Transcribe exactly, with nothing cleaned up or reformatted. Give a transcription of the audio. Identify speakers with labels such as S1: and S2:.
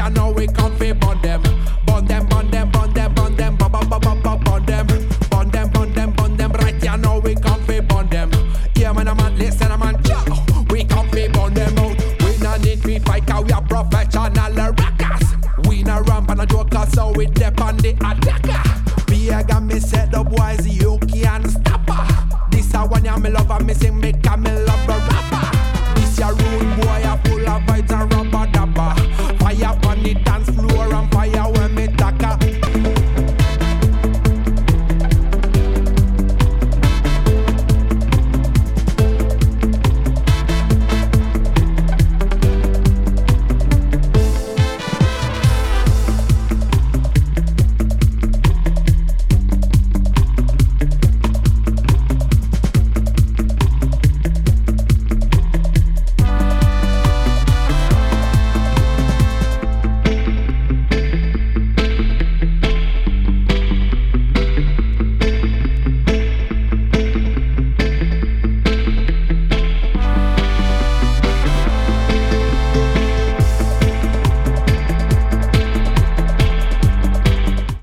S1: you know we come fi burn them. Burn them, burn them, burn them, burn them, burn them, burn them, burn them, burn them, burn them, burn them. Right, you know we come fi burn them. Yeah, man, a man, listen, a man, yeah. We come fi burn them out. We no need fi fight 'cause we are professional rockers. We no ramp and a joker, so we dep on the attacker. Big and me said the boys, you can't stop her. This a one ya me love and me sing me 'cause me love a rapper. This ya rude boy a full of vibes and rubber dabber. Fire on the dance floor and fire when